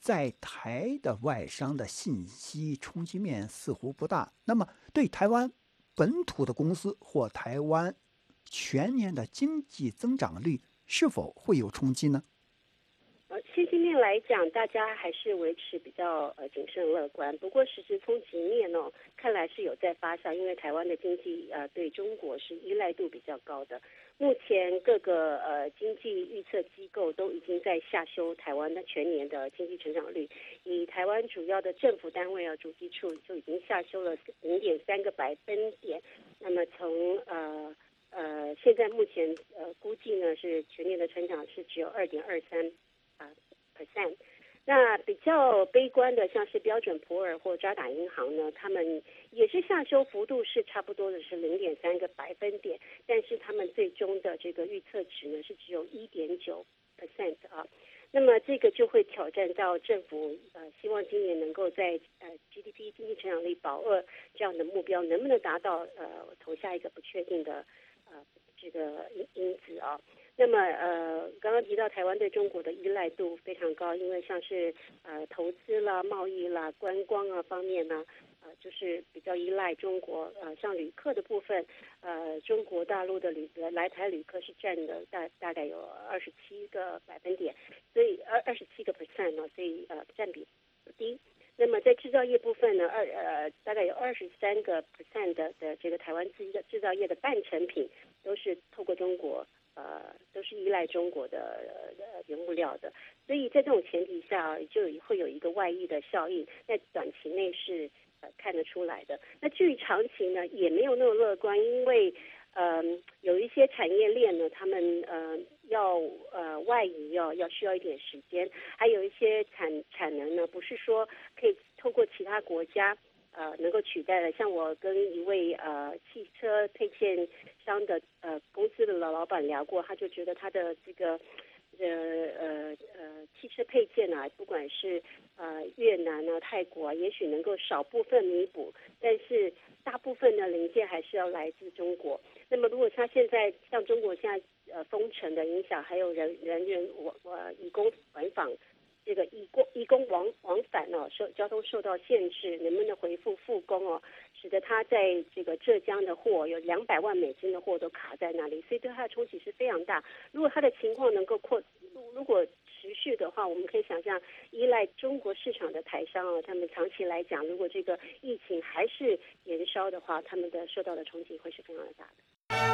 在台的外商的信息冲击面似乎不大，那么对台湾本土的公司或台湾全年的经济增长率是否会有冲击呢？ 呃，信息面来讲，大家还是维持比较呃谨慎乐观。不过，实质冲击面哦，看来是有在发酵，因为台湾的经济呃对中国是依赖度比较高的。目前各个呃经济预测机构都已经在下修台湾的全年的经济成长率，以台湾主要的政府单位啊主计处就已经下修了零点三个百分点。那么从呃呃现在目前呃估计呢是全年的成长是只有二点二三。啊 percent， 那比较悲观的，像是标准普尔或渣打银行呢，他们也是下修幅度是差不多的是零点三个百分点，但是他们最终的这个预测值呢是只有一点九 percent 啊。那么这个就会挑战到政府呃希望今年能够在呃 G D P 经济成长率保二这样的目标能不能达到，呃投下一个不确定的呃这个因因子啊。那么呃，刚刚提到台湾对中国的依赖度非常高，因为像是呃投资啦、贸易啦、观光啊方面呢，呃就是比较依赖中国。呃，像旅客的部分，呃，中国大陆的旅来台旅客是占了大大概有二十七个百分点，所以二二十七个 percent 呢，所以呃占比不低。那么在制造业部分呢，二呃大概有二十三个 percent 的的这个台湾制制造业的半成品都是透过中国。呃，都是依赖中国的呃原物料的，所以在这种前提下，就会有一个外溢的效应，在短期内是呃看得出来的。那至于长期呢，也没有那么乐观，因为呃有一些产业链呢，他们呃要呃外移要要需要一点时间，还有一些产产能呢，不是说可以透过其他国家。呃，能够取代的，像我跟一位呃汽车配件商的呃公司的老老板聊过，他就觉得他的这个呃呃呃汽车配件啊，不管是呃越南啊、泰国啊，也许能够少部分弥补，但是大部分的零件还是要来自中国。那么如果他现在像中国现在呃封城的影响，还有人人员我我移工返访。这个移工移工往往返哦，受交通受到限制，能不能恢复复工哦？使得他在这个浙江的货有两百万美金的货都卡在那里，所以对他的冲击是非常大。如果他的情况能够扩，如果持续的话，我们可以想象，依赖中国市场的台商哦，他们长期来讲，如果这个疫情还是延烧的话，他们的受到的冲击会是非常的大的。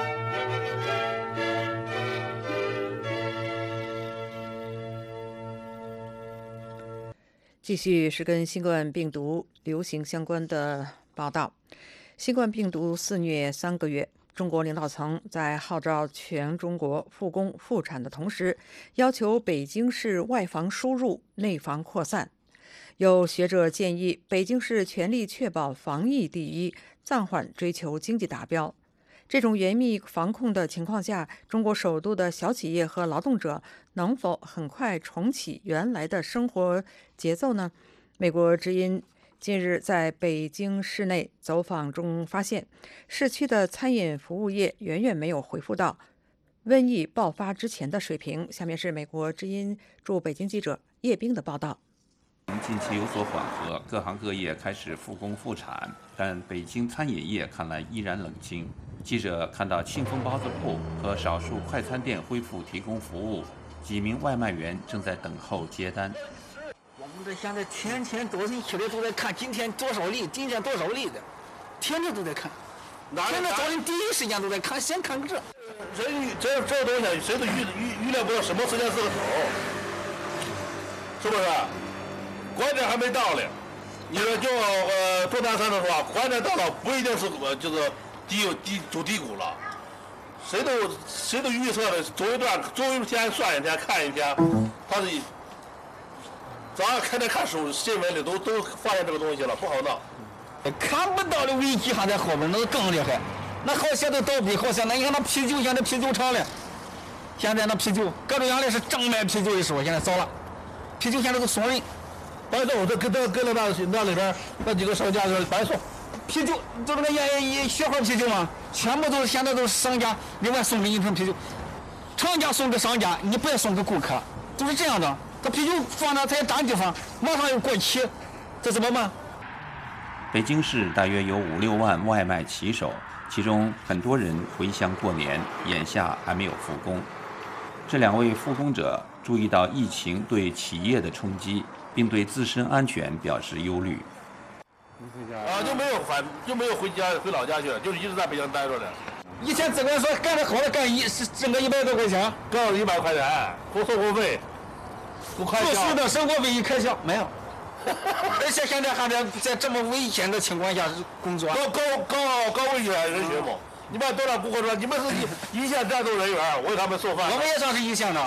继续是跟新冠病毒流行相关的报道。新冠病毒肆虐三个月，中国领导层在号召全中国复工复产的同时，要求北京市外防输入、内防扩散。有学者建议，北京市全力确保防疫第一，暂缓追求经济达标。这种严密防控的情况下，中国首都的小企业和劳动者能否很快重启原来的生活节奏呢？美国之音近日在北京市内走访中发现，市区的餐饮服务业远远没有恢复到瘟疫爆发之前的水平。下面是美国之音驻北京记者叶冰的报道。 近期有所缓和，各行各业开始复工复产，但北京餐饮业看来依然冷清。记者看到庆丰包子铺和少数快餐店恢复提供服务，几名外卖员正在等候接单。 我们这现在天天早晨起来都在看今天多少例，今天多少例的，天天都在看。现在早晨第一时间都在看，先看这。 人这这东西谁都预预预料不到什么时间是个头，是不是？关键还没到呢。你说就呃钟南山的说，关键到了不一定是呃就是低低走低谷了，谁都谁都预测的走一段走一天算一天看一天，他是早上开天看书新闻里都都发现这个东西了，不好闹。 看不到的危机还在后边，那个更厉害。那好些都倒闭，好些那你看那啤酒，现在啤酒厂了，现在那啤酒各种原来是正卖啤酒的时候，现在少了，啤酒现在都送人。 白送，这跟那跟那那那里边那几个商家说白送。 啤酒就那个也雪花啤酒嘛，全部都是现在都是商家另外送给你一瓶啤酒，厂家送给商家，你不要送给顾客，都是这样的。 他啤酒放那才占地方，马上又过期，这怎么办？ 北京市大约有五六万外卖骑手，其中很多人回乡过年，眼下还没有复工。这两位复工者注意到疫情对企业的冲击，并对自身安全表示忧虑。 啊，就没有返，就没有回家回老家去了，就是一直在北京待着的。 以前自个说干得好了，干一挣个一百多块钱， 干了一百块钱，付生活费，付开销， 住宿的生活费一开销没有。而且现在还在在这么危险的情况下工作， 高高高高危险人群嘛。你们多少顾客说你们是一一线战斗人员，我给他们送饭。 我们也算是一线的，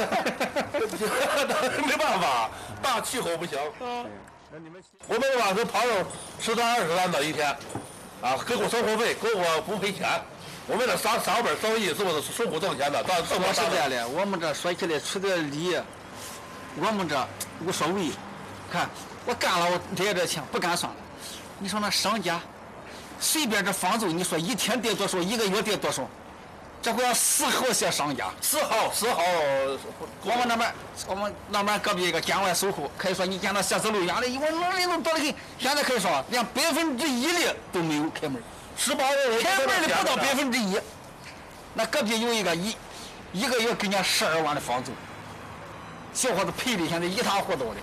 没办法，大气候不行。我们晚上朋友十三二十万的一天，啊，给我生活费，给我不赔钱。我们这上上本生意是不是辛苦挣钱的？但说实在的，我们这说起来出点力，我们这无所谓。看我干了，我得这钱，不干算了。你说那商家，随便这房租，你说一天得多少，一个月得多少？这会要丝毫些商家， 丝毫丝毫。 我们那边，我们那边隔壁一个建外售后，可以说你见到写字楼原来我能力都多得很，现在可以说连百分之一的都没有开门， 十八个人开门的不到百分之一。那隔壁有一个一一个月给人家十二万的房租，小伙子赔的现在一塌糊涂的。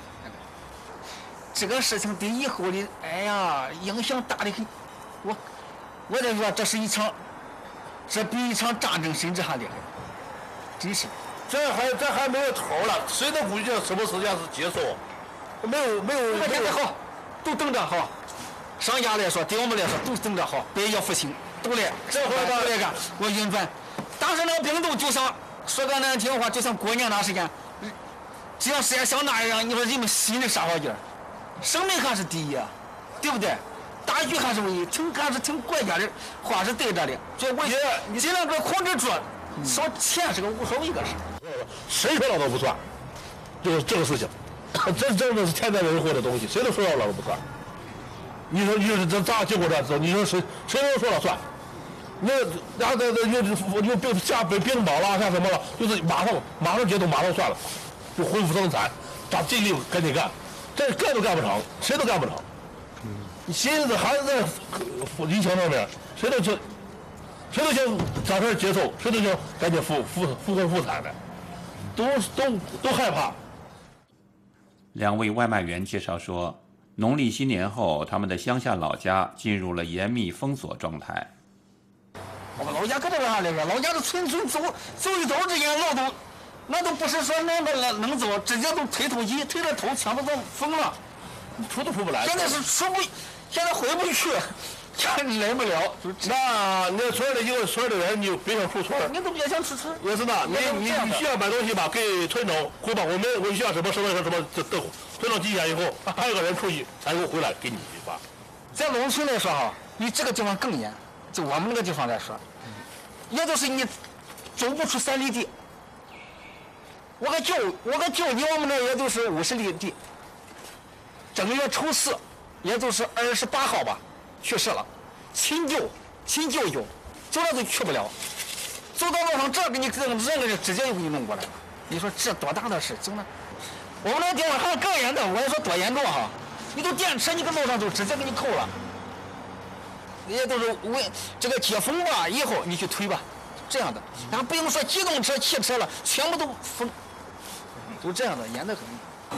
这个事情对以后的，哎呀，影响大的很。我，我在说这是一场，这比一场战争甚至还厉害，真是。 这还这还没有头了，谁都估计什么时间是结束？没有没有。 现在好，都等着好。商家来说，对我们来说都等着好，百业复兴，都来，这回都来干，我运转。当时那个病毒就像说个难听话，就像过年那时间，只要时间像那样，你说人们心里啥玩意儿？生命还是第一啊，对不对？大局还是唯一，听还是听国家的话是对着的，所以我你尽量给控制住，少钱是个无所谓的事。 谁说了都不算，就是这个事情，这真的是天灾人祸的东西，谁都说了都不算。你说你说这咋结果这走？你说谁谁都说了算？那然后这这又又病下被病倒了，下什么了？就是马上马上解冻，马上算了，就恢复生产，咱尽力赶紧干。这干都干不成，谁都干不成。你心思还是在疫情上面，谁都想，谁都想早点结束，谁都想赶紧复复复工复产的，都都都害怕。 两位外卖员介绍说，农历新年后，他们的乡下老家进入了严密封锁状态。 我们老家可不啥那个，老家的村村走走一走之间，老都。那都不是说能能能走，直接都推头机，推着头墙都都封了， 出都出不来。 现在是出不，现在回不去，现来不了。 那那村里一个村的人，你别想出村， 你都别想出村。 也是的，你你你需要买东西吧，给村长汇报，我们我需要什么什么什么这这，村长记下以后，还有个人出去才能回来给你发。 在农村来说哈，你这个地方更严，就我们那个地方来说，也就是你走不出三里地。我个舅，我个舅离我们这也就是五十里地。正月初四，也就是二十八号吧，去世了。亲舅，亲舅舅，走了都去不了。走到路上，这给你这个人给直接就给你弄过来了。你说这多大的事？真的，我们那个地方还更严重。我也说多严重哈！你都电车，你搁路上就直接给你扣了。也都是为这个解封吧，以后你去推吧，这样的。然后不用说机动车、汽车了，全部都封。就这样的，严得很。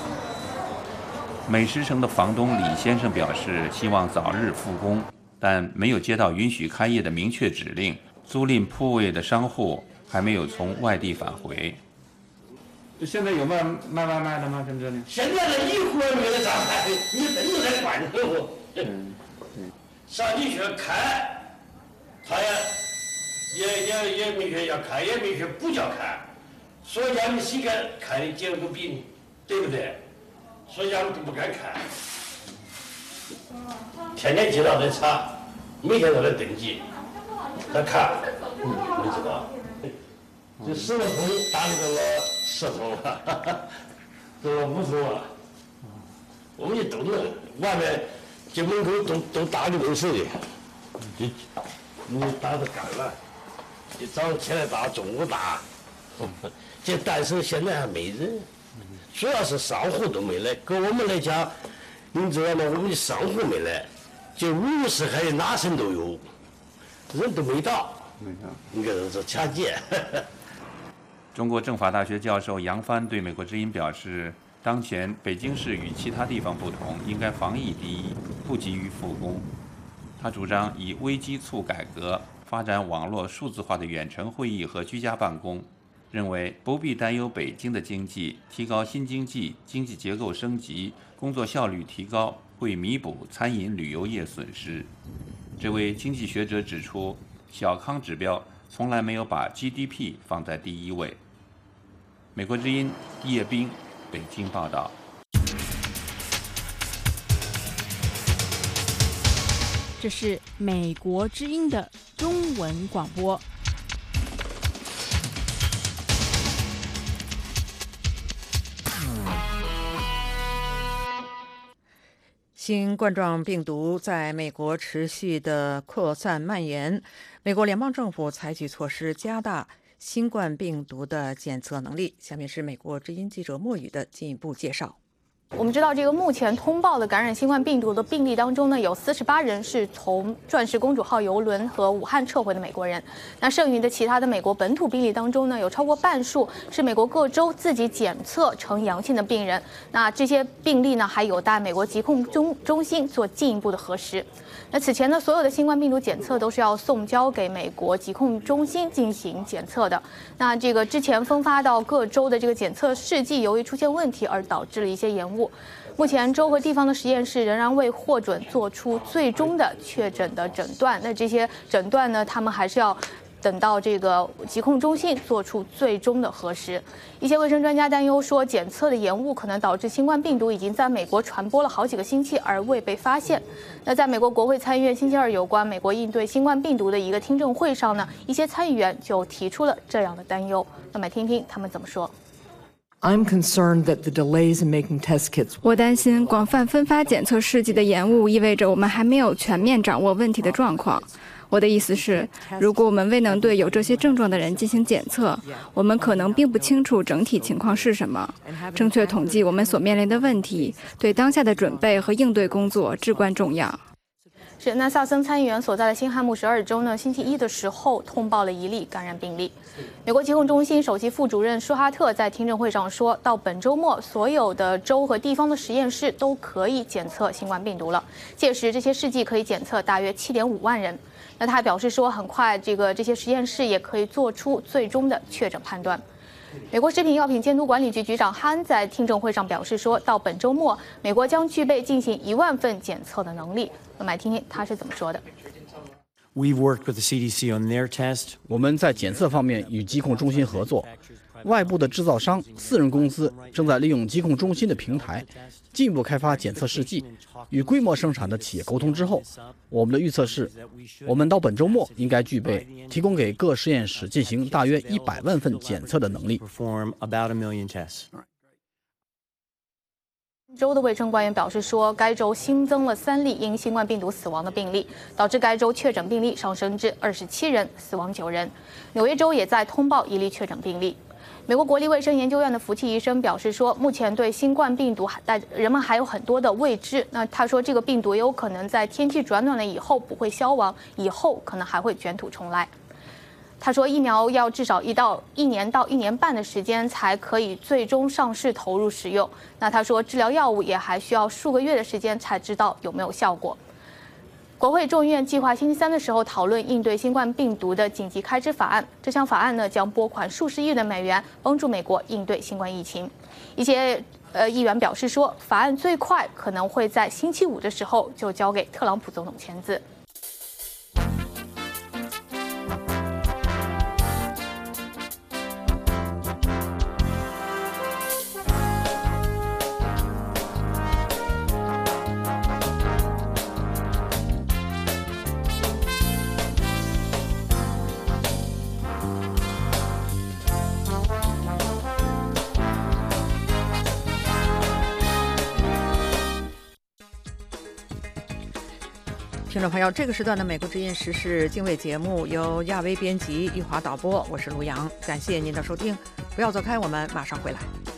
美食城的房东李先生表示，希望早日复工，但没有接到允许开业的明确指令。租赁铺位的商户还没有从外地返回。 现在有卖卖外卖的吗？在这里？ 现在那一户没得啥卖，你真都在关着。嗯嗯。上你去开，他也也也也没去要开，也没去不叫开。所以俺们谁敢开的结果都比你，对不对？所以俺们都不敢开。天天接到这查，每天都在登记，他看，嗯，没知道。这石头头打那个老石头了，这个木头啊，我们也都能，外面进门口都都打的都是的，就你打的干了，你早上起来打，中午打。这但是现在还没人， 主要是商户都没来。搁我们来讲，你知道吗？我们的商户没来，就五十海哪省都有，人都没到。没到，应该是掐界。 中国政法大学教授杨帆对美国之音表示，当前北京市与其他地方不同，应该防疫第一，不急于复工。他主张以危机促改革，发展网络数字化的远程会议和居家办公，认为不必担忧北京的经济，提高新经济、经济结构升级、工作效率提高，会弥补餐饮旅游业损失。这位经济学者指出，小康指标从来没有把 G D P 放在第一位。美国之音叶冰北京报道。 这是美国之音的中文广播。 新冠状病毒在美国持续的扩散蔓延，美国联邦政府采取措施加大新冠病毒的检测能力。下面是美国之音记者莫宇的进一步介绍。 我们知道，这个目前通报的感染新冠病毒的病例当中呢，有四十八人是从钻石公主号邮轮和武汉撤回的美国人。那剩余的其他的美国本土病例当中呢，有超过半数是美国各州自己检测呈阳性的病人。那这些病例呢，还有待美国疾控中中心做进一步的核实。那此前呢，所有的新冠病毒检测都是要送交给美国疾控中心进行检测的。那这个之前分发到各州的这个检测试剂，由于出现问题而导致了一些延误。目前州和地方的实验室仍然未获准做出最终的确诊的诊断。那这些诊断呢，他们还是要等到这个疾控中心做出最终的核实。一些卫生专家担忧说，检测的延误可能导致新冠病毒已经在美国传播了好几个星期而未被发现。那在美国国会参议院星期二有关美国应对新冠病毒的一个听证会上呢，一些参议员就提出了这样的担忧。那么听听他们怎么说。 I'm concerned that the delays in making test kits. 我担心广泛分发检测试剂的延误意味着我们还没有全面掌握问题的状况。我的意思是，如果我们未能对有这些症状的人进行检测，我们可能并不清楚整体情况是什么。正确统计我们所面临的问题，对当下的准备和应对工作至关重要。 是，那萨森参议员所在的新汉姆十二州呢，星期一的时候通报了一例感染病例。美国疾控中心首席副主任舒哈特在听证会上说，到本周末，所有的州和地方的实验室都可以检测新冠病毒了。届时，这些试剂可以检测大约 七点五万人。那他还表示说，很快这个这些实验室也可以做出最终的确诊判断。美国食品药品监督管理局局长哈恩在听证会上表示说，到本周末，美国将具备进行一万份检测的能力。那么来听听他是怎么说的。 We've worked with the C D C on their test. 我们在检测方面与疾控中心合作，外部的制造商、私人公司正在利用疾控中心的平台，进一步开发检测试剂。与规模生产的企业沟通之后，我们的预测是，我们到本周末应该具备提供给各实验室进行大约一百万份检测的能力。 州的卫生官员表示说，该州新增了三例因新冠病毒死亡的病例，导致该州确诊病例上升至二十七人，死亡九人。纽约州也在通报一例确诊病例。美国国立卫生研究院的福奇医生表示说，目前对新冠病毒还带人们还有很多的未知。那他说，这个病毒也有可能在天气转暖了以后不会消亡，以后可能还会卷土重来。他说，疫苗要至少一到一年到一年半的时间才可以最终上市投入使用。那他说，治疗药物也还需要数个月的时间才知道有没有效果。国会众议院计划星期三的时候讨论应对新冠病毒的紧急开支法案。这项法案呢，将拨款数十亿的美元，帮助美国应对新冠疫情。一些呃议员表示说，法案最快可能会在星期五的时候就交给特朗普总统签字。 听众朋友，这个时段的美国之音时事经纬节目由亚威编辑，玉华导播，我是卢阳，感谢您的收听，不要走开，我们马上回来。